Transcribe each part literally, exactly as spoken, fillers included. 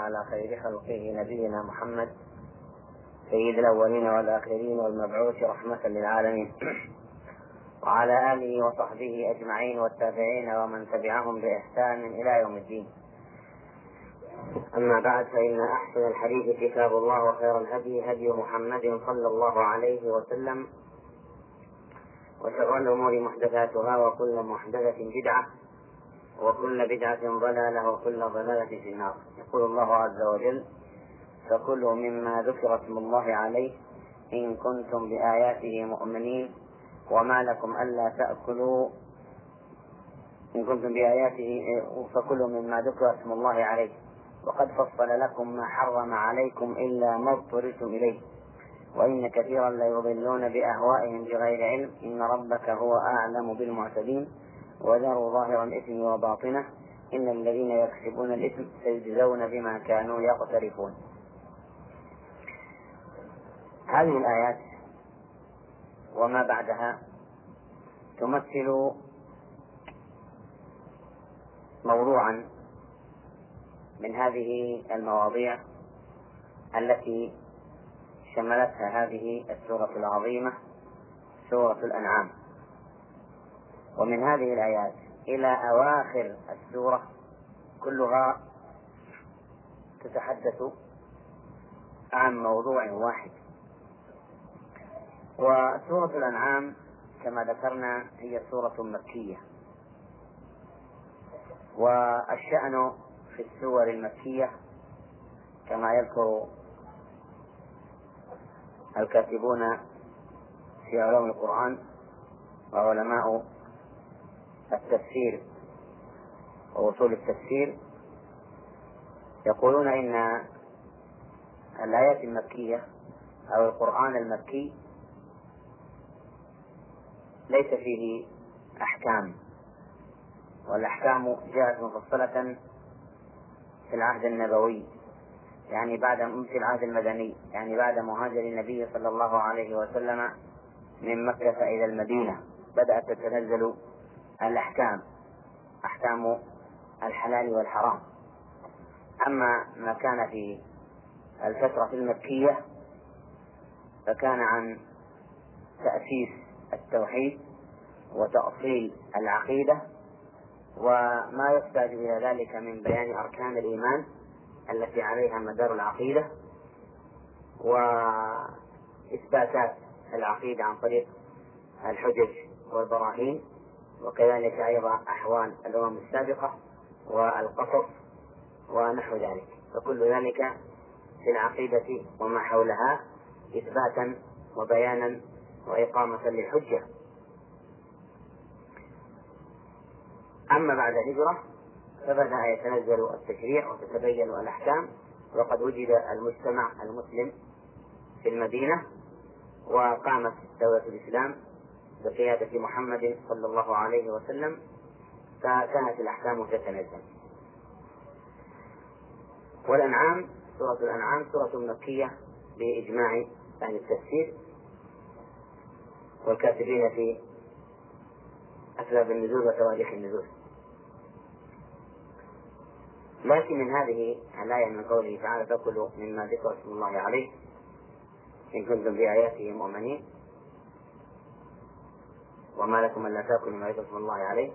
على خير خلقه نبينا محمد سيد الأولين والآخرين والمبعوث رحمة للعالمين وعلى آله وصحبه أجمعين والتابعين ومن تبعهم بإحسان إلى يوم الدين. أما بعد، فإن أحسن الحديث كتاب الله، وخير الهدي هدي محمد صلى الله عليه وسلم، وشر الأمور محدثاتها، وكل محدثة بدعة، وكل بدعة ضلالة، وكل ضلالة في النار. يقول الله عز وجل: فكلوا مما ذكر اسم الله عليه إن كنتم بآياته مؤمنين وما لكم ألا تأكلوا إن كنتم بآياته فكلوا مما ذكر اسم الله عليه وقد فصل لكم ما حرم عليكم إلا ما اضطررتم إليه وإن كثيرا ليضلون بأهوائهم بغير علم إن ربك هو أعلم بالمعتدين وذروا ظاهر الإثم وباطنه إن الذين يكسبون الإثم سيجزون بما كانوا يقترفون. هذه الآيات وما بعدها تمثل موضوعا من هذه المواضيع التي شملتها هذه السورة العظيمة، سورة الأنعام. ومن هذه الآيات إلى أواخر السورة كلها تتحدث عن موضوع واحد. وسورة الأنعام كما ذكرنا هي سورة مكية، والشأن في السور المكية كما يذكر الكاتبون في علوم القرآن وعلماء التفسير ووصول التفسير، يقولون إن الآيات المكية أو القرآن المكي ليس فيه أحكام، والأحكام جاءت مفصلة في العهد النبوي، يعني بعد في العهد المدني، يعني بعد مهاجر النبي صلى الله عليه وسلم من مكة إلى المدينة بدأت تتنزل الأحكام، أحكام الحلال والحرام. أما ما كان في الفترة المكية فكان عن تأسيس التوحيد وتأصيل العقيدة وما يحتاج إلى ذلك من بيان أركان الإيمان التي عليها مدار العقيدة وإثباتات العقيدة عن طريق الحجج والبراهين، وكذلك أيضا أحوال الأمم السابقة والقصص ونحو ذلك. فكل ذلك في العقيدة وما حولها إثباتا وبيانا وإقامة للحجة. أما بعد الهجرة فبدأ يتنزل التشريع وتتبين الأحكام، وقد وجد المجتمع المسلم في المدينة وقامت دولة الإسلام بقيادة محمد صلى الله عليه وسلم، فكانت الأحكام تتنزل. والأنعام سورة الأنعام سورة مكية بإجماع أهل التفسير والكاتبين في أسباب النزول وتواريخ النزول. لكن من هذه الآية من قوله تعالى: فكلوا مما ذكر اسم الله عليه إن كنتم بآياته مؤمنين وما لكم ألا تأكلوا مما ذكر اسم الله عليه،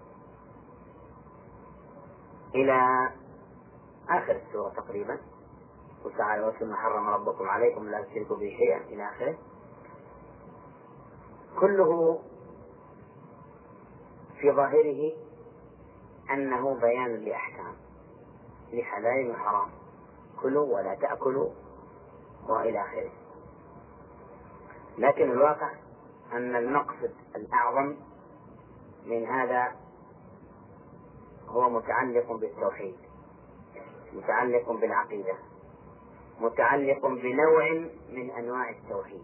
إلى آخر السورة تقريبا: قل تعالى واتلوا ما حرم ربكم عليكم لا تشركوا به شيئا إلى آخره. كله في ظاهره أنه بيان لأحكام لحلال وحرام، كلوا ولا تأكلوا وإلى آخره. لكن الواقع أن المقصد الأعظم من هذا هو متعلق بالتوحيد، متعلق بالعقيدة، متعلق بنوع من أنواع التوحيد،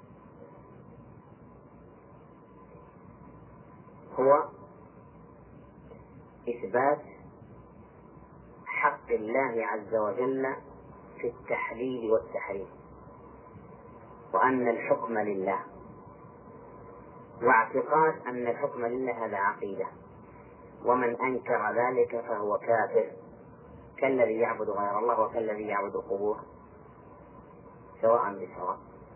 هو إثبات حق الله عز وجل في التحليل والتحريم، وأن الحكم لله، واعتقاد أن الحكم لله هذا عقيدة، ومن أنكر ذلك فهو كافر كالذي يعبد غير الله وكالذي يعبد القبور سواء بسواء.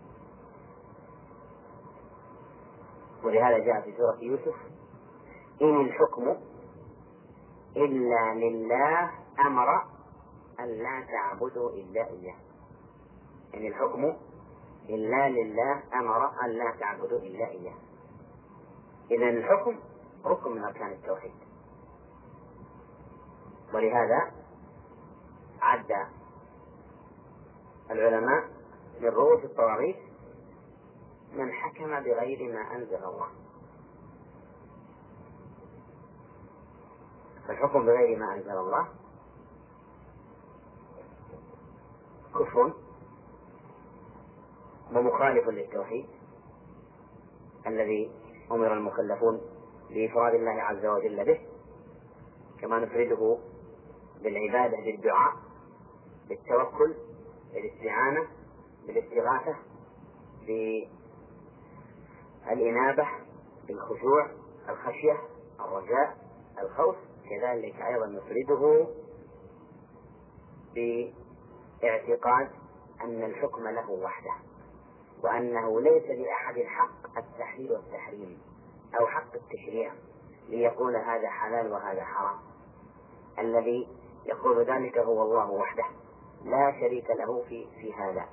ولهذا جاء في سورة يوسف: إن الحكم إلا لله أمر أن لا تعبدوا إلا إياه. إن الحكم إلا لله أمر أن لا تعبدوا إلا إياه. إذن الحكم ركن من أركان التوحيد. ولهذا عد العلماء من رؤوس الطواغيت من حكم بغير ما أنزل الله. فالحكم بغير ما أنزل الله كفر ومخالف للتوحيد الذي أمر المكلفون بإفراد الله عز وجل به، كما نفرده بالعبادة بالدعاء بالتوكل بالاستعانة بالاستغاثة بالإنابة بالخشوع الخشية الرجاء الخوف. كذلك أيضا نفرده باعتقاد أن الحكم له وحده، وأنه ليس لأحد حق التحليل والتحريم أو حق التشريع ليقول هذا حلال وهذا حرام. الذي يقول ذلك هو الله وحده لا شريك له في في هذا،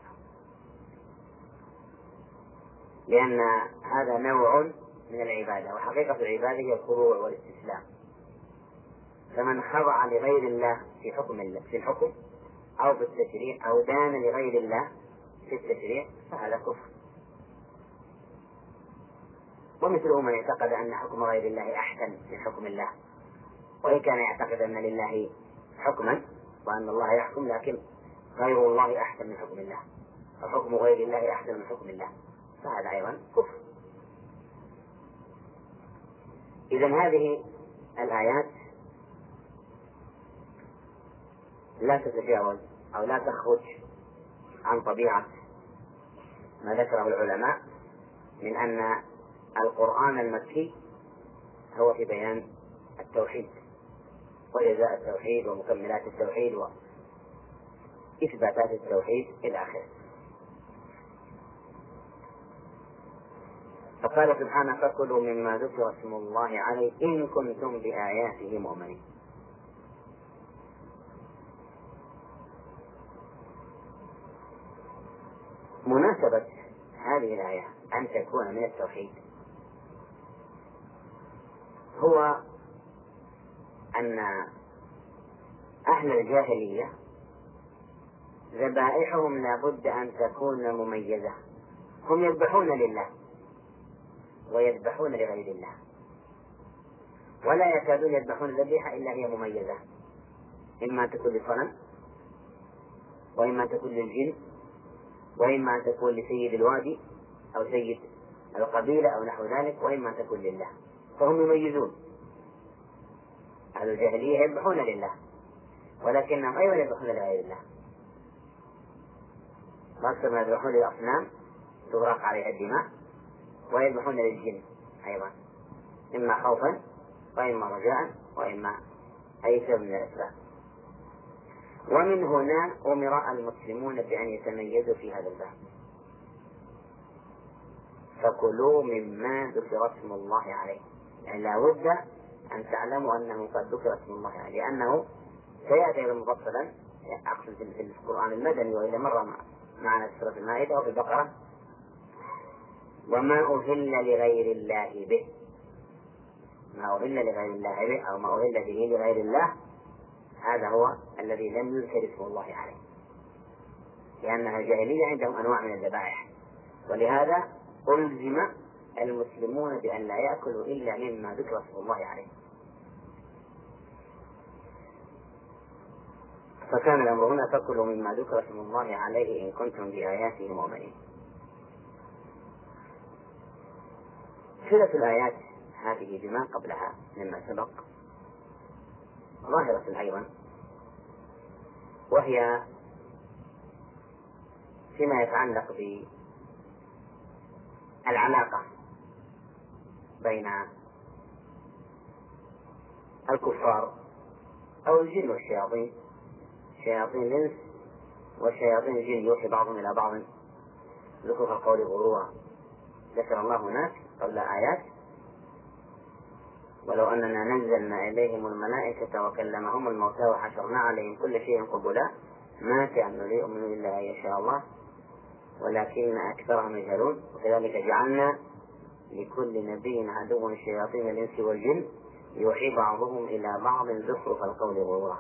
لأن هذا نوع من العبادة، وحقيقة العبادة هي الخضوع والاستسلام. فمن خضع لغير الله في حكم الله في الحكم أو في التشريع أو دان لغير الله في التشريع فهذا كفر. ومثله من اعتقد أن حكم غير الله أحسن من حكم الله، وإن كان يعتقد أن لله حكما وأن الله يحكم، لكن غير الله أحسن من حكم الله، وحكم غير الله أحسن من حكم الله، فهذا أيضا كفر. إذن هذه الآيات لا تتجاوز أو لا تخرج عن طبيعة ما ذكره العلماء من أن القرآن المكي هو في بيان التوحيد وجزاء التوحيد ومكملات التوحيد وإثباتات التوحيد إلى آخره. فقال سبحانه: فكلوا مما ذكر اسم الله عليه إن كنتم بآياته مؤمنين. مناسبة هذه الآية أن تكون من التوحيد هو أن أهل الجاهلية ذبائحهم لابد أن تكون مميزة. هم يذبحون لله ويذبحون لغير الله، ولا يكادون يذبحون الذبيحة إلا هي مميزة، إما أن تكون لصنم، وإما أن تكون للجن، وإما أن تكون لسيد الوادي أو سيد القبيلة أو نحو ذلك، وإما أن تكون لله. فهم يميزون. أهل الجاهلية يذبحون لله ولكنهم أيضا يذبحون لغير الله. مقصد ما يذبحون للأصنام تغرق عليها الدماء، ويذبحون للجن أيضا، إما خوفا وإما رجاء وإما أي سبب من الأسباب. ومن هنا أمر المسلمون بأن يتميزوا في هذا الباب. فكلوا مما ذكر اسم الله عليه، يعني لا بد أن تعلموا أنه قد ذكر اسم الله عليه، لأنه سيأتي مفصلا أقصد في القرآن المدني، وإذا مر معنا في سورة المائدة وفي البقرة: وما أهل لغير الله به. ما أهل لغير الله به أو ما أهل به لغير الله، هذا هو الذي لم يذكر اسم الله عليه، لأنها الجاهلية عندهم أنواع من الذبائح، ولهذا ألزم المسلمون بأن لا يأكلوا إلا مما ذكر اسم الله عليه. فكان الأمر هنا: فكلوا مما ذكر اسم الله عليه إن كنتم بآياته مؤمنين. صلة الآيات هذه بما قبلها مما سبق ظاهرة أيضا، وهي فيما يتعلق بالعلاقة بين الكفار أو الجن والشياطين شياطين الإنس وشياطين الجن يوحي بعضهم إلى بعض زخرف القول غرورا. ذكر الله هناك قبل آيات: ولو أننا نزلنا إليهم الملائكة وكلمهم الموتى وحشرنا عليهم كل شيء قبلا ما كانوا ليؤمنوا إلا أن يشاء الله ولكن أكثرهم يجهلون. وكذلك جعلنا لكل نبي عدوا شياطين الإنس والجن يوحي بعضهم إلى بعض زخرف القول غرورا.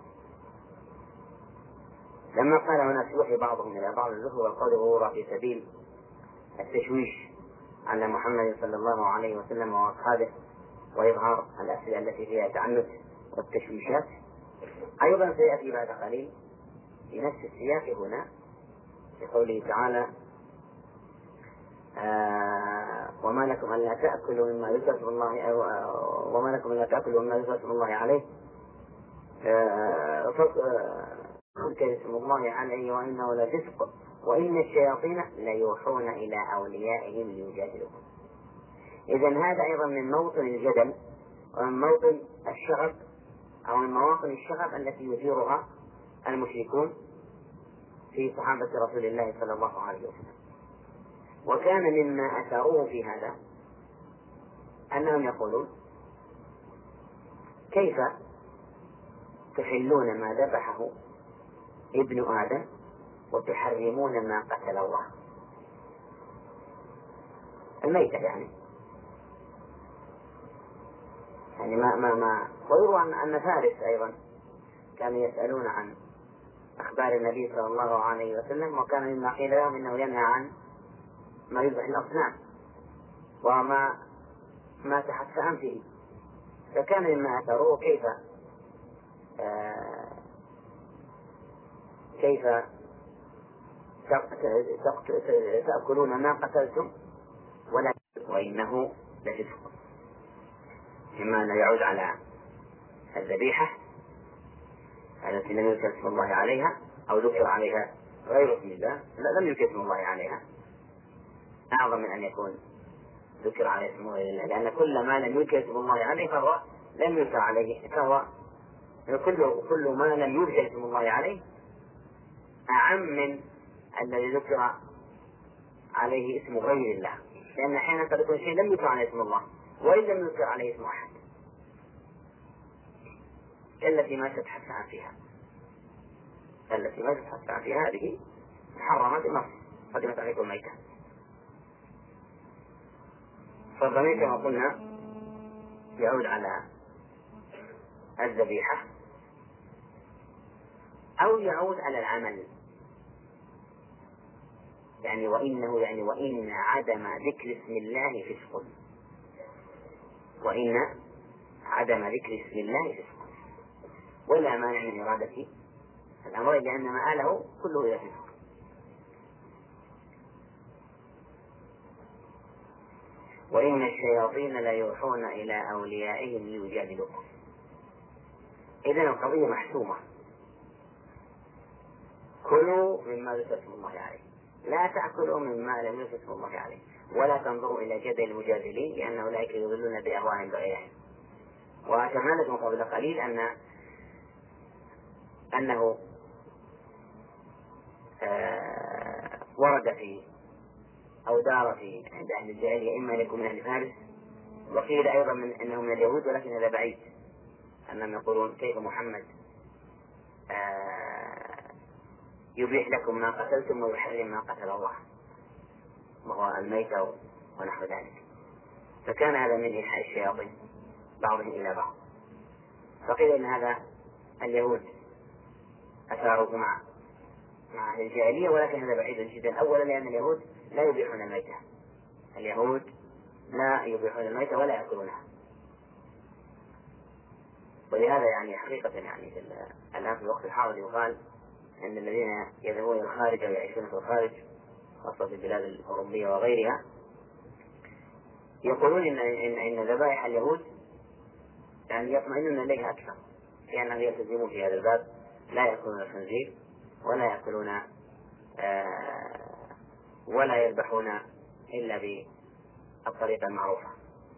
لما قال هناك يوحي بعضهم إلى بعض زخرف القول غرورا في سبيل التشويش على محمد صلى الله عليه وسلم وأصحابه وإظهار الأسئلة التي فيها تعنت والتشويشات، أيضا سيأتي بعد قليل في نفس السياق هنا بقوله تعالى: آه وما لكم ألا تأكلوا مما ذكر اسم الله آه وما لكم ألا تأكلوا مما ذكر اسم الله عليه فذكر اسم الله عليه وإنه لفسق وإن الشياطين ليوحون إلى أوليائهم ليجادلوكم. إذن هذا أيضا من موطن الجدل ومن موطن الشغب أو من مواطن الشغب التي يثيرها المشركون في صحابة رسول الله صلى الله عليه وسلم. وكان مما أثاروه في هذا أنهم يقولون: كيف تحلون ما ذبحه ابن آدم وتحرمون ما قتل الله؟ الميتة يعني يعني ما ما ما ويروى أن فارس أيضا كانوا يسألون عن أخبار النبي صلى الله عليه وسلم، وكان مما قيل لهم إنه ينهى عن ما يذبح الأصنام وما ما تحت أنفه. فكان مما أثروه كيف آه كيف تأكلون ما قتلتم ولا وإنه لفسق، إما أن يعود على الذبيحة التي لم يذكر اسم الله عليها أو ذكر عليها غير اسم الله لا لم يذكر اسم الله عليها، أعظم من أن يكون ذكر عليه اسم الله، لأن كل ما لم يذكر اسم الله عليه فهو لم يذكر عليه، فهو كل كل ما لم يذكر اسم الله عليه أعم من الذي ذكر عليه اسم غير الله، لأن أحيانا قد يكون شيء لم يذكر عليه اسم الله وإن لم يذكر عليه اسم أحد، التي ما تتحدث عن فيها التي ما تتحدث عن فيها هذه محرمة بنص قدمت عليكم الميتة. فالضمير كما قلنا يعود على الذبيحة أو يعود على العمل، يعني وإنه يعني وإن عدم ذكر اسم الله فسق، وإن عدم ذكر اسم الله فسق ولا مانع من إرادة الأمر لأن مآله كله إلى فسق. وإن الشياطين لا يوحون إلى أوليائهم ليجادلوكم. إذن القضية محسومة: كلوا مما ذكر اسم الله عليه، لا تأكلوا مما لم يذكر اسم الله عليه، ولا تنظروا إلى جدل المجادلين لأن أولئك يضلون بأهواء بغيرهم. وأشرنا لكم قبل قليل أن أنه آه ورد في أو دار في عند أهل الجاهلية إما يكون من أهل فارس، وقيل أيضا من أنه من اليهود، ولكن هذا بعيد، أنهم يقولون: كيف محمد آه يبيح لكم ما قتلتم ويحرم ما قتل الله، وهو الميتة ونحو ذلك. فكان هذا من إيحاء الشياطين بعضهم إلى بعض. فقيل إن هذا اليهود أثاروه مع مع أهل الجاهلية، ولكن هذا بعيد جدا. أولا لأن اليهود لا يبيحون الميتة، اليهود لا يبيحون الميتة ولا يأكلونها، ولهذا يعني حقيقة يعني في الآن في الوقت الحاضر يقال أن الذين يذهبون إلى الخارج أو يعيشون في الخارج خاصة في البلاد الأوروبية وغيرها يقولون إن إن إن ذبائح اليهود يعني يطمئنون إليها أكثر، لأنهم يلتزمون في هذا الباب، لا يأكلون الخنزير ولا يأكلون آه ولا يذبحون إلا بالطريقة المعروفة.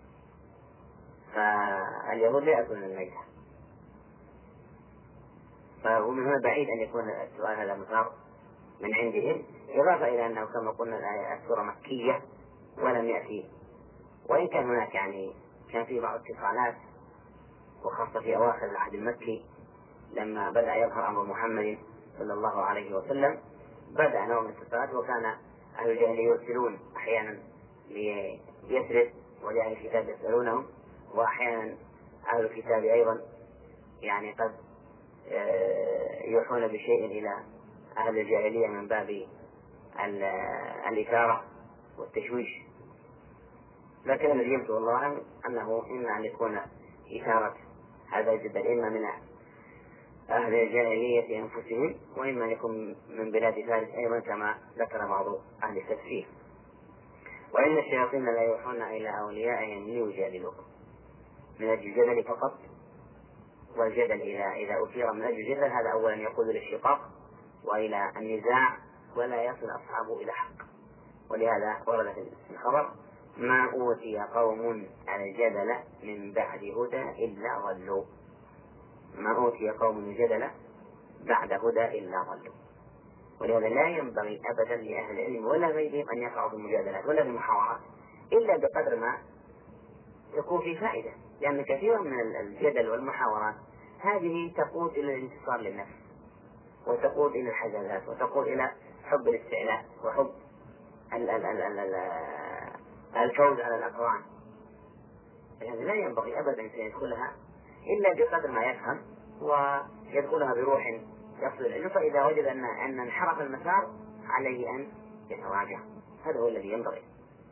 فاليهود لا يأكلون الميتة. فمن هنا بعيد أن يكون السؤال هذا مثار من عندهم، إضافة إلى أنه كما قلنا السورة مكية ولم يأتي، وإن كان هناك يعني كان في بعض اتصالات، وخاصة في أواخر العهد المكي لما بدأ يظهر أمر محمد صلى الله عليه وسلم بدأ نوع من الاتصالات، وكان أهل الجاهلية يرسلون أحيانا ليثرب ولأهل الكتاب يسألونهم، وأحيانا أهل الكتاب أيضا يعني قد يوحون بشيء إلى أهل الجاهلية من باب الإثارة والتشويش. لكن الذي يبدو الله أنه إما أن يكون إثارة هذا الجدل إما من أهل الجاهلية أنفسهم، وإما أن يكون من بلاد فارس أيضا كما ذكر بعض أهل التفسير. وإن الشياطين لا يوحون إلى أوليائهم ليجادلوكم من أجل الجدل فقط، والجدل إذا إذا أثير من أجل الجدل هذا أولا يقود إلى الشقاق وإلى النزاع ولا يصل أصحابه إلى حق. ولهذا ورد في الخبر: ما أوتي قوم على الجدل من بعد هدى إلا ضلوا. ما أوتي قوم الجدل بعد هدى إلا ضلوا. ولهذا لا ينبغي أبدا لأهل العلم ولا غيرهم أن يقعوا في المجادلات ولا في المحاورات إلا بقدر ما يكون في فائدة، لأن كثيرا من الجدل والمحاورات هذه تقود إلى الانتصار للنفس، وتقود إلى الحجازات، وتقود إلى حب الاستعلاء وحب ال ال ال ال ال الفوز على الأقران. يعني لا ينبغي أبدا أن يدخلها إلا بقدر ما يفهم ويدخلها بروح يقصد العلم، فإذا وجد أن أن انحرف المسار عليه أن يتراجع. هذا هو الذي ينبغي.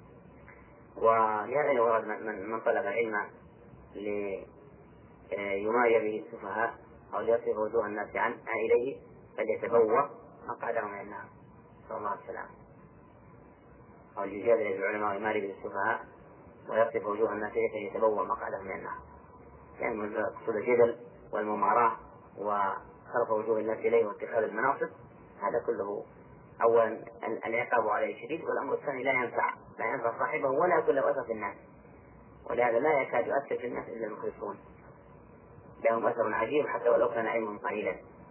ولهذا ورد من, من طلب العلم ليماير به السفهاء أو ليصرف وجوه الناس عنه إليه فليتبوأ مقعده من النار، صلى الله عليه وسلم. أو يجادل العلماء ويماري به السفهاء ويصرف وجوه الناس إليه فليتبوأ مقعده من النار. يعني مقصود الجدل والمماراة وصرف وجوه الناس إليه واتخاذ المناصب، هذا كله أولا العقاب عليه شديد، والأمر الثاني لا ينفع لا ينفع صاحبه ولا يكون له أثر في الناس. ولهذا لا يكاد يؤثر في الناس إلا المخلصون، لهم أثر عجيب حتى ولو كان علمهم قليلا.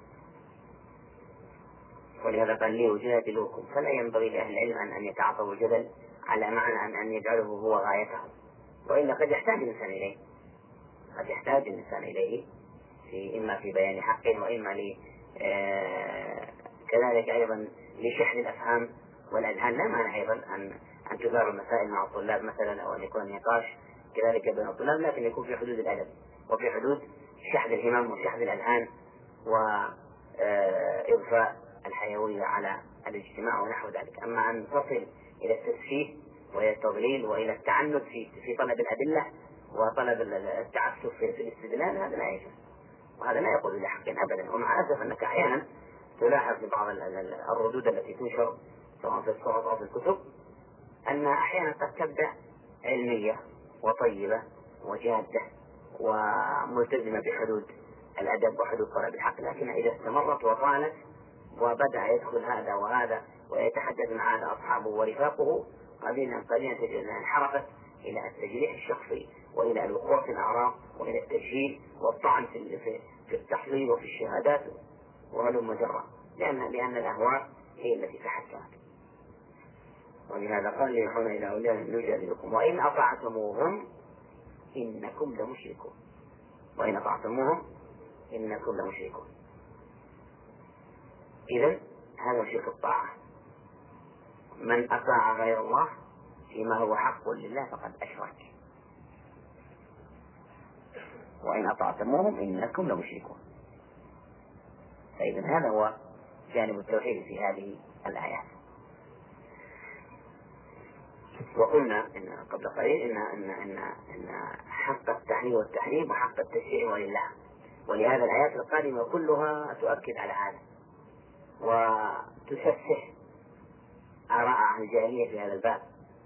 ولهذا قال لي وجادلوكم، فلا ينبغي لأهل العلم أن يتعاطوا الجدل على معنى أن أن يجعله هو غايته، وإلا قد يحتاج الإنسان إليه قد يحتاج الإنسان إليه في إما في بيان حقه، وإما ل آه كذلك أيضا لشحن الأفهام والأذهان. لا مانع أيضا أن أن تدار المسائل مع الطلاب مثلا، أو أن يكون النقاش كذلك بين الطلاب، لكن يكون في حدود الأدب وفي حدود شحن الهمم وشحن الأذهان وإضفاء الحيوية على الاجتماع ونحو ذلك. أما أن تصل إلى التسفيه وإلى التضليل وإلى التعنت في في طلب الأدلة وطلب التعسف في الاستدلال، هذا لا يجوز، وهذا لا يقول إلى حق أبدا. ومع الأسف أنك أحيانا تلاحظ في بعض الردود التي تنشر سواء في الصحف أو في الكتب أن أحيانا قد تبدأ علمية وطيبة وجادة وملتزمة بحدود الأدب وحدود طلب الحق، لكن إذا استمرت وطالت وبدأ يدخل هذا وهذا ويتحدث مع هذا أصحابه ورفاقه، قليلا قليلا تجد أنها انحرفت إلى التجريح الشخصي وإلى الوقوع في الأعراض وإلى التجهيل والطعن في في التحليل وفي الشهادات وهلم جرا، لأن لأن الأهواء هي التي تحكمت. ولهذا قال ليوحون إلى أوليائهم يجادلكم وإن أطعتموهم إنكم لمشركون. وإن أطعتموهم إنكم لمشركون. إذن هذا شرك الطاعة. من أطاع غير الله فيما هو حق لله فقد أشرك. وإن أطعتموهم إنكم لمشركون. فإذن هذا هو جانب التوحيد في هذه الآيات. وقلنا إن قبل قليل إن إن إن إن حق التحليل والتحريم وحق التشريع ولله، ولهذا الآيات القادمة كلها تؤكد على هذا وتسفح آراء أهل الجاهلية في هذا الباب.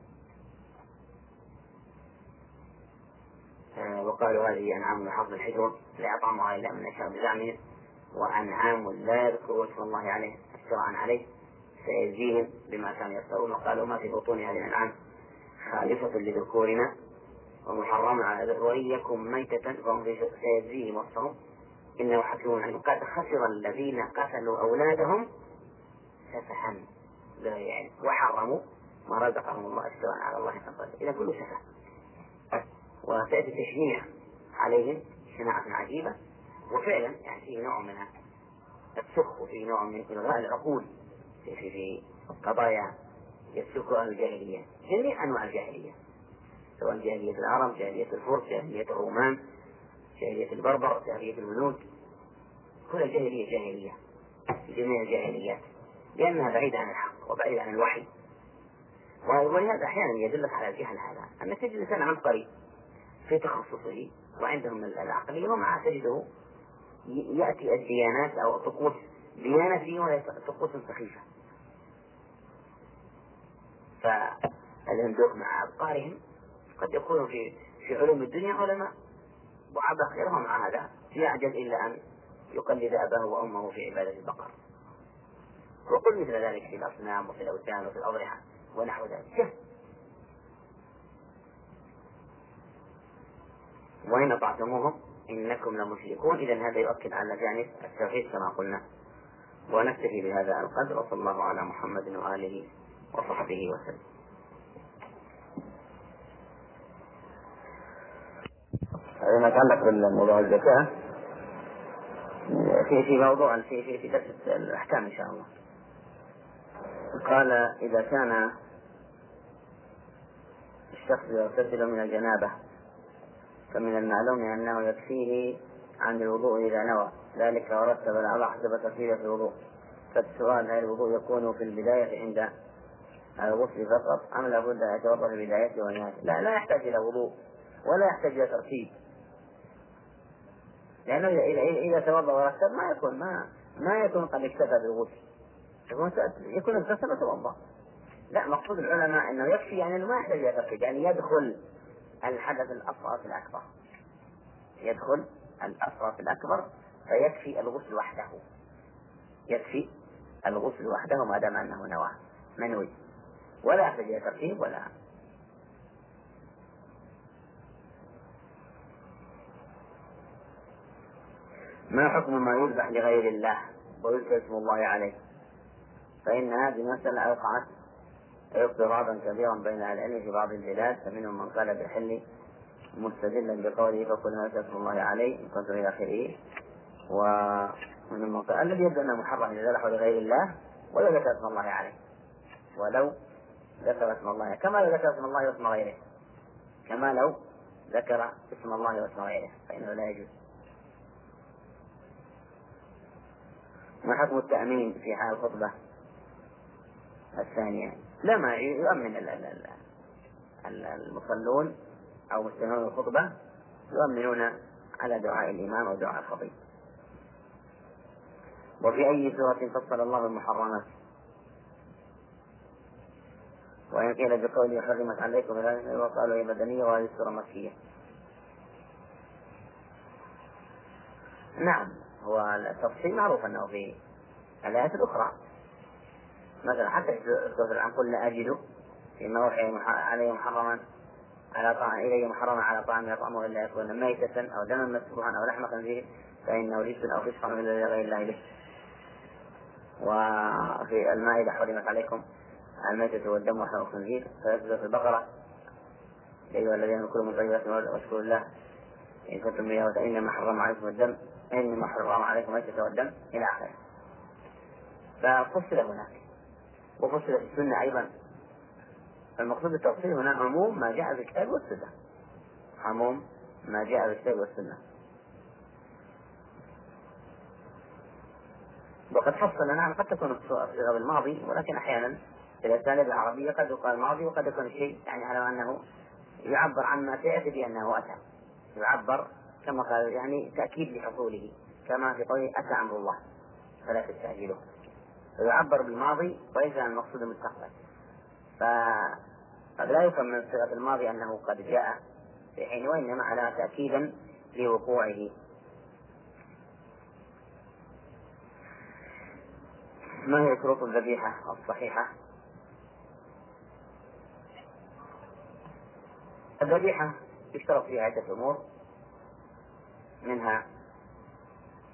آه وقالوا هذه أنعام وحظ الحجر لا يطعمها إلا من يشاء بزعمهم وأنعام لا يذكر اسم الله عليه افتراء عليه سيجزيهم بما كانوا يفترون. وقالوا ما في بطون هذه الأنعام خالصة لذكورنا ومحرم على ذكر وإن يكن ميتة فهم سيجزيهم وصفهم إنه حكيم عليم قد خسر الذين قتلوا أولادهم سفها بغير علم وحرموا ما رزقهم الله افتراء على الله فقط. إذا كله سفه، وتأتي تشنيع عليهم شناعة عجيبة، وفعلا يعني فيه نوع من السخ وفيه نوع من إلغاء العقول في في في قضايا يسلكها الجاهلية، جميع أنواع الجاهلية، سواء جاهلية العرب، جاهلية الفرس، جاهلية الرومان، جاهلية البربر، جاهلية الهنود، كل الجاهلية جاهلية، جميع الجاهليات، لأنها بعيدة عن الحق وبعيدة عن الوحي. ولهذا أحيانا يدلك على الجهل هذا أن تجد الإنسان عبقري في تخصصه وعندهم العقلية، ومع تجده يأتي الديانات أو طقوس ديانة فيه ولا طقوس سخيفة. فالهندوك مع أبقارهم قد يكونوا في في علوم الدنيا علماء وعبقرهم، مع هذا يعجز إلا أن يقلد أباه وأمه في عبادة البقر. وقل مثل ذلك في الأصنام وفي الأوثان وفي الأضرحة ونحو ذلك. وإن أطعتموهم إنكم لمشركون. إذن هذا يؤكد على جانب التوحيد كما قلنا. ونكتفي بهذا القدر، وصلى الله على محمد وآله وصحبه وسلم. فيما يتعلق بالموضوع الزكاة في في موضوع في في في درس الأحكام إن شاء الله. قال إذا كان الشخص يغتسل من الجنابة فمن المعلوم أنه يكفيه عن الوضوء إذا نوى ذلك ورتب الأعضاء حسب ترتيبه في الوضوء، فالسؤال هل الوضوء يكون في البداية عند الغسل فقط أم لابد أن يتوضأ في بدايته ونهايته؟ لا لا يحتاج إلى وضوء ولا يحتاج إلى ترتيب، لأنه إذا إذا توضأ ورتب ما يكون ما ما يكون قد اكتفى بالغسل، يكون يكون اغتسل وتوضأ. لا، مقصود العلماء أنه يكفي، يعني أنه ما يحتاج إلى ترتيب، يعني يدخل الحدث الأصغر في الأكبر، يدخل الأصغر في الأكبر فيكفي الغسل وحده، يكفي الغسل وحده ما دام أنه نوى منوي، ولا يحتاج إلى ترتيب ولا. ما حكم ما يذبح لغير الله ويذكر اسم الله عليه؟ فإن هذه مسألة أوقعت اضطرابا كبيرا بين أهل العلم في بعض البلاد، فمنهم من قال بالحل مستدلا بقوله فكل ما يذكر اسم الله عليه من كتب إلى آخره، ومنهم من قال الذي يبدو أنه محرم إذا ذبحوا لغير الله ولو ذكر اسم الله عليه، ولو ذكر اسم الله، كما لو ذكر اسم الله واسم غيره، كما لو ذكر اسم الله واسم غيره فإنه لا يجوز. ما حكم التأمين في حال الخطبة الثانية؟ لما يؤمن المصلون أو مستمعون الخطبة يؤمنون على دعاء الإمام أو دعاء الخطيب. وفي أي سورة فصل الله المحرمات؟ وإن قيل بقوله حرمت عليكم وقالوا هي مدنية وهذه السورة مكية. نعم، هو التفصيل معروف أنه في الآيات الأخرى، مثلا حتى سورة الأنعام قل لا أجد فيما أوحي عليه محرما على طعام إليه محرما على طعام يطعمه إلا يكون ميتة أو دما مسفوحا أو لحم خنزير فإنه رجس أو فسق من غير الله به. وفي المائدة حرمت عليكم الميتة والدم ولحم الخنزير. فيصدر في البقرة يا أيها الذين كلوا من طيبات واشكروا الله إن كنتم إياه إنما حرم عليكم الدم إنما حرم عليكم الميتة والدم إلى آخره. ففصل هناك وفصل في السنة أيضا. المقصود بالتفصيل هنا عموم ما جاء في الكتاب والسنة، عموم ما جاء في الكتاب والسنة. وقد فصل، نعم، قد تكون الصيغة بالماضي، ولكن أحيانا في الأساليب العربية قد يقال ماضي وقد يكون الشيء يعني على أنه يعبر عما سيأتي بأنه أتى، يعبر كما قال يعني تأكيد لحصوله، كما في قوله أتى أمر الله فلا تستعجلوه، فيعبر بالماضي وليس عن المقصود المستقبل. فقد لا يفهم من صيغة الماضي أنه قد جاء في حين، وإنما على تأكيدا لوقوعه. ما هي شروط الذبيحة الصحيحة؟ الذبيحة يشترط فيها عدة أمور، منها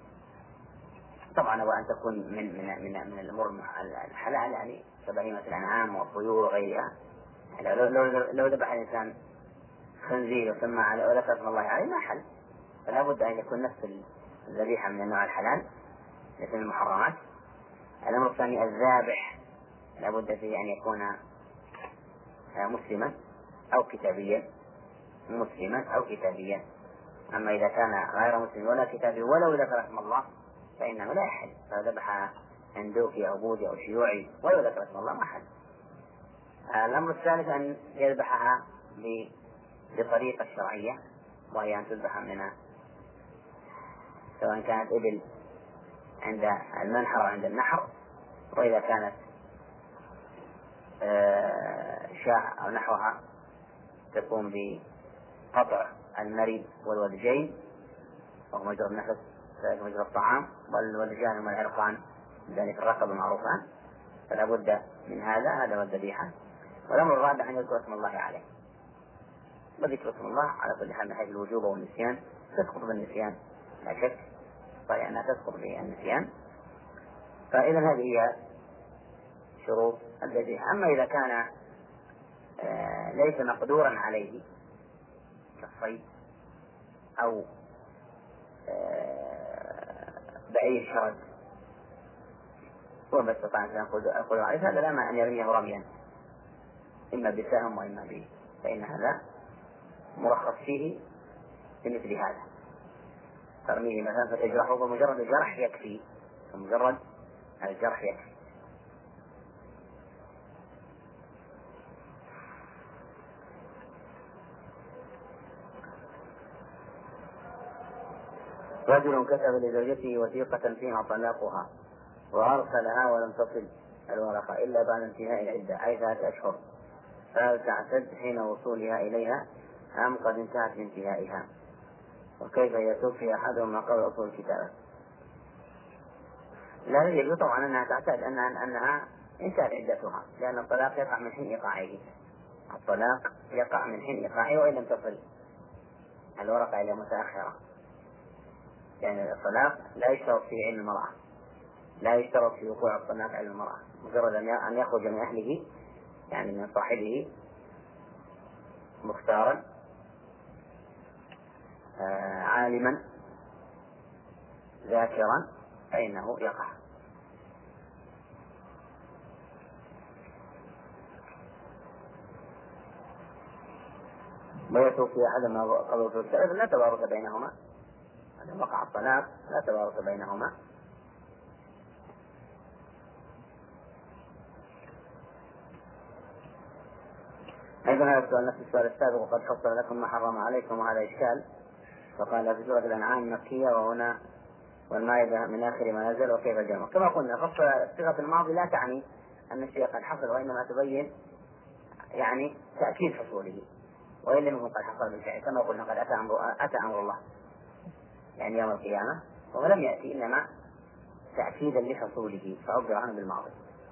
طبعا وأن تكون من من من من الأمور الحلال يعني كبهيمة الأنعام والطيور وغيرها. يعني لو لو لو ذبح الإنسان خنزير وسمى على ولا اسم الله عليه ما حل، فلا بد أن يكون نفس الذبيحة من النوع الحلال ليس من المحرمات. الأمر الثاني الذابح لا بد فيه أن يكون مسلما أو كتابيا، مسلما أو كتابيا. أما إذا كان غير مسلم ولا كتابي ولو ذكر اسم الله فإنه لا يحل، فلو ذبح هندوكي أو بوذي أو شيوعي ولو ذكر اسم الله ما حل. الأمر الثالث أن يذبحها بطريقة شرعية، وهي أن تذبح منها سواء كانت إبل عند المنحر أو عند النحر، وإذا كانت شاة أو نحوها تقوم بقطع المريء والودجين وهو مجرى النفس مجرى الطعام، والودجان والعرقان ذلك الرقبة معروفان، فلا بد من هذا هذا هو الذبيحة. والأمر الرابع أن يذكر اسم الله عليه، وذكر اسم الله على كل حال من حيث الوجوب والنسيان تسقط بالنسيان لا شك، فلأنها تسقط بالنسيان. فإذا هذه هي شروط الذبيحة. أما إذا كان آه ليس مقدورا عليه كالصيد أو آه بعير شرد وما استطاع أن يأخذ عليه، هذا لا مانع أن يرميه رميا إما بسهم وإما به، فإن هذا مرخص فيه بمثل هذا. ترميه مثلا فتجرحه فمجرد الجرح يكفي، فمجرد الجرح يكفي. رجل كتب لزوجته وثيقة فيها طلاقها وأرسلها ولم تصل الورقة إلا بعد انتهاء العدة أي ثلاثة أشهر، فهل تعتد حين وصولها إليها أم قد انتهت من انتهائها؟ وكيف يتوفي أحدهم قبل وصول الكتابة؟ لا يجب طبعا أنها تعتد أنها, أنها انتهت عدتها، لأن الطلاق يقع من حين إيقاعه، الطلاق يقع من حين إيقاعه وإن لم تصل الورقة إلى متأخرة. يعني الطلاق لا يشترط في علم المرأة، لا يشترط في وقوع الطلاق علم المرأة، مجرد أن يخرج من أهله يعني من صاحبه مختارا آه عالما ذاكرا فإنه يقع. ويتوفي أحدهما قبل وصول الكتابة لا تبارك بينهما، إذا وقع الطلاق لا تبارك بينهما. أيضا هذا السؤال نفس السؤال السابق، وقد فصل لكم ما حرم عليكم وهذا إشكال، فقال في سورة الأنعام مكية وهنا والمائدة من آخر ما نزل وكيف الجمع. كما قلنا فصل الصيغة الماضي لا تعني أن الشيء قد حصل، وإنما تبين يعني تأكيد حصوله، وإن لم يكن قد حصل بالفعل كما قلنا قد أتى أمر, أتى أمر الله يعني يوم القيامة ولم يأتي، إنما تأكيدا لحصوله فعبر عنه بالماضي.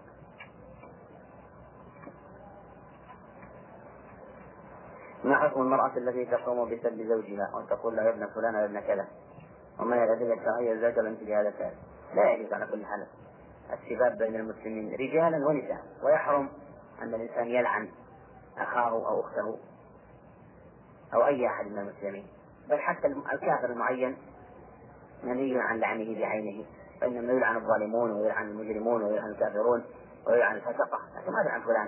ما حكم المرأة التي تقوم بسب زوجها وتقول له يا ابن فلان يا ابن كذا، وما هي الأدلة الشرعية الزوجة لم تجي هذا الفعل؟ لا يجوز على كل حال السباب بين المسلمين رجالا ونساء، ويحرم أن الإنسان يلعن أخاه أو أخته أو أي أحد من المسلمين، بل حتى الكافر المعين منهي عن لعنه بعينه، فإنما يلعن الظالمون ويلعن المجرمون ويلعن الكافرون ويلعن الفسقة، لكن ما يلعن فلان،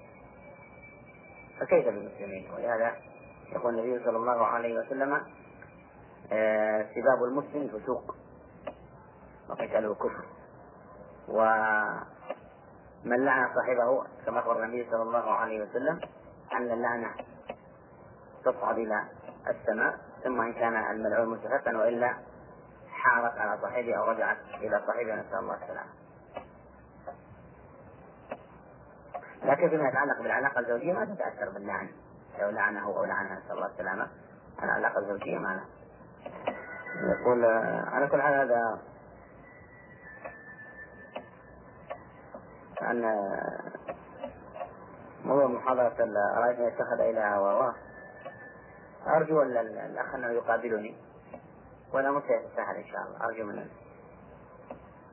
فكيف بالمسلمين؟ ولهذا يقول النبي صلى الله عليه وسلم آه سباب المسلم فسوق وقتاله كفر، ومن لعن صاحبه كما أخبر النبي صلى الله عليه وسلم أن اللعنة تصعد إلى السماء، ثم إن كان الملعون مستحقا وإلا حارت على صاحبه أو رجعت إلى صاحبه نسأل الله السلامة. لكن فيما يتعلق بالعلاقة الزوجية ما تتأثر باللعن، لو لعنه أو لعنها نسأل الله السلامة، العلاقة الزوجية معنا. يقول على كل حال هذا أن موضوع محاضرة رأيت أن يتخذ إلى هواه، أرجو أن الأخ أنه يقابلني ولا متى يتساهل إن شاء الله، أرجو منه.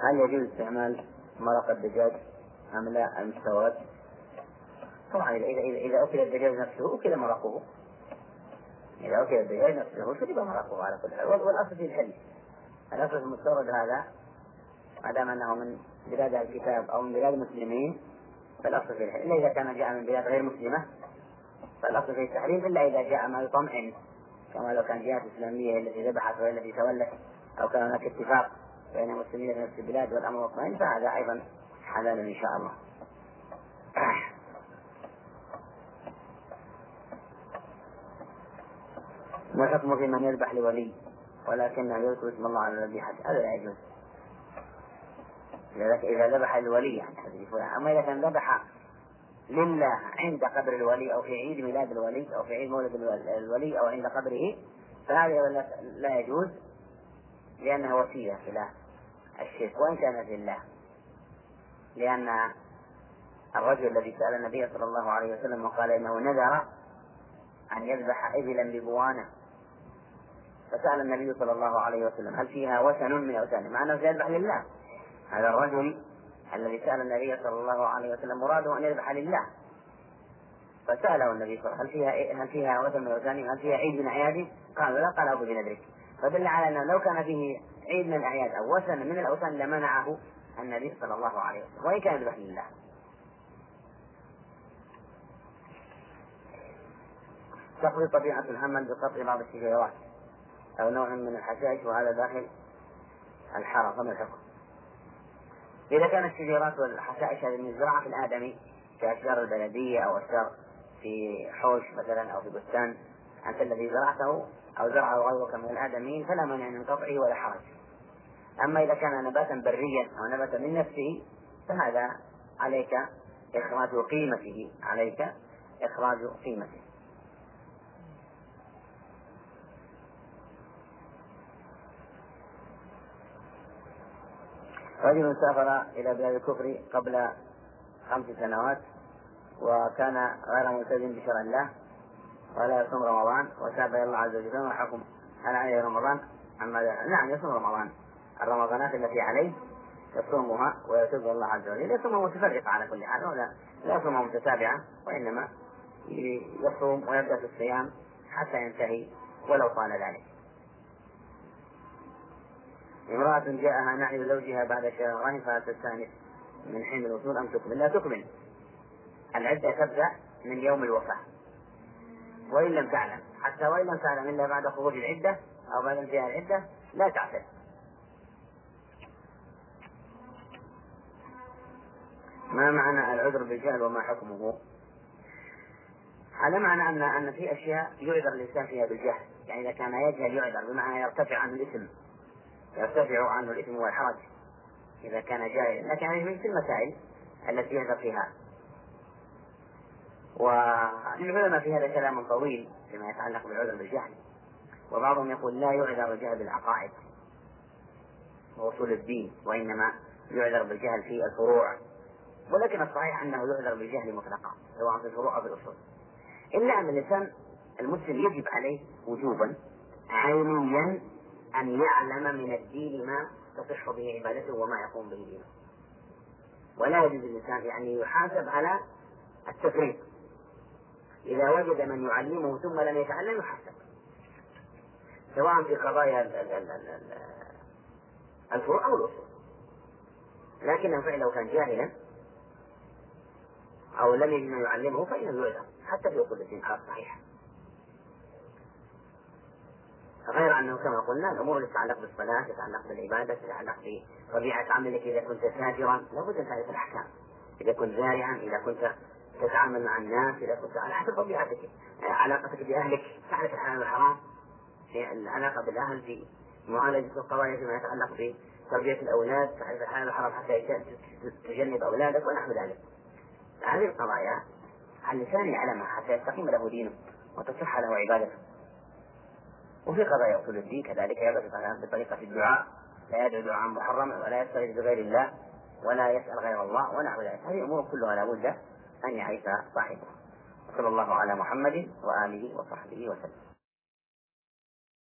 هل يجوز استعمال مرق الدجاج أم لا المستويات؟ طبعا إذا إذا إذا أكل الدجاج نفسه أكل مرقه، إذا أكل الدجاج نفسه شرب مرقه على كل حال، والأصل في الحل. الأصل في المستورد هذا ما دام أنه من بلاد الكتاب أو من بلاد المسلمين فالأصل في الحل، إلا إذا كان جاء من بلاد غير مسلمة فالأصل في التحريم، إلا إذا جاء ما يطمئن، كما لو كان جهات إسلامية التي ذبحت وهي التي تولت، أو كان هناك اتفاق بين المسلمين في نفس البلاد والأمر مطمئن، فهذا أيضا حلال إن شاء الله. ما حكم في من يذبح لولي ولكنه يذكر اسم الله على الذبيحة؟ هذا لا يجوز. إذا ذبح للولي يعني حديث فلان، أما إذا كان ذبح لله عند قبر الولي أو في عيد ميلاد الولي أو في عيد مولد الولي أو عند قبره فهذا لا يجوز، لأنها وسيلة إلى الشرك وإن كانت لله. لأن الرجل الذي سأل النبي صلى الله عليه وسلم وقال إنه نذر أن يذبح إبلا ببوانة، فسأل النبي صلى الله عليه وسلم هل فيها وثن من أوثانه، مع أنه سيذبح لله. هذا الرجل الذي سأل النبي صلى الله عليه وسلم مراده أن يذبح لله، فسأله النبي صلى الله عليه وسلم هل فيها هل فيها وثن من أوثانه، هل فيها عيد من أعياده؟ قال لا، قال أبو بنذرك. فدل على أنه لو كان فيه عيد من الأعياد أو وثن من الأوثان لمنعه النبي صلى الله عليه وسلم وإن كان يذبح لله. تقضي طبيعة الحمل بقطع بعض الشجيرات أو نوع من الحشائش وهذا داخل الحرم، فما الحكم؟ إذا كانت الشجيرات والحشائش هذه من الزراعة الآدمي كأشجار البلدية أو أشجار في حوش مثلا أو في بستان أنت الذي زرعته أو زرعه غيرك من الآدميين فلا مانع من قطعه ولا حرج. أما إذا كان نباتا بريا أو نباتا من نفسه فهذا عليك إخراج قيمته، عليك إخراج قيمته. رجل سافر إلى بلاد الكفر قبل خمس سنوات وكان غير ملتزم بشرع الله ولا يصوم رمضان وتاب إلى الله عز وجل، ما الحكم؟ هل عليه رمضان؟ أما نعم يصوم رمضان، الرمضانات التي عليه يصومها ويتوب إلى الله عز وجل، يصومها متفرقة على كل حال، ولا لا يصومها متتابعة، وإنما يصوم ويبدأ في الصيام حتى ينتهي ولو طال ذلك. امرأة جاءها نعي زوجها بعد شهرين فهل تستأنف من حين الوصول أم تكمل؟ لا تكمل، العدة تبدأ من يوم الوفاة وإن لم تعلم، حتى وإن لم تعلم إلا بعد خروج العدة أو بعد انتهاء العدة لا تعتد. ما معنى العذر بالجهل وما حكمه؟ على معنى أن أن في أشياء يعذر الإنسان فيها بالجهل، يعني إذا كان يجهل يعذر بمعنى يرتفع عنه الإثم، يرتفع عنه الإثم والحرج إذا كان جاهلا، لكن هذه من المسائل التي يعذر فيها. وللعلماء في هذا كلام طويل فيما يتعلق بالعذر بالجهل، وبعضهم يقول لا يعذر بالجهل بالعقائد وأصول الدين، وإنما يعذر بالجهل في الفروع، ولكن الصحيح أنه يعذر بالجهل مطلقا سواء في الفروع أو في الأصول، إلا أن الإنسان المسلم يجب عليه وجوبا عينيا أن يعلم من الدين ما تصح به عبادته وما يقوم به دينه، ولا يجوز الإنسان يعني يحاسب على التفريط، إذا وجد من يعلمه ثم لم يتعلم يحاسب، سواء في قضايا الفروع أو الأصول، لكنه فعله كان جاهلا أو لم يجد من يعلمه فإنه يعلم حتى في أصول الدين على الصحيح. غير أنه كما قلنا الأمور اللي تتعلق بالصلاة، تتعلق بالعبادة، تتعلق بطبيعة عملك، إذا كنت تاجرا لابد أن تعرف الأحكام، إذا كنت زارعا، إذا كنت تتعامل مع الناس، إذا كنت على حسب طبيعتك، علاقتك بأهلك تعرف الحلال والحرام، في العلاقة بالأهل في معالجة القضايا فيما يتعلق بتربية الأولاد، تعرف الحلال والحرام حتى تجنب أولادك ونحو ذلك. هذه القضايا على اللسان يعلمها حتى يستقيم له دينه وتصح له عبادته. وفي قضايا أصول الدين كذلك يبقى بطريقة الدعاء، لا يدعو دعاء محرما ولا يستغيث بغير الله ولا يسأل غير الله ونحو ذلك. هذه أمور كلها لا بد أن يعيشها صاحبها. صلى الله على محمد وآله وصحبه وسلم.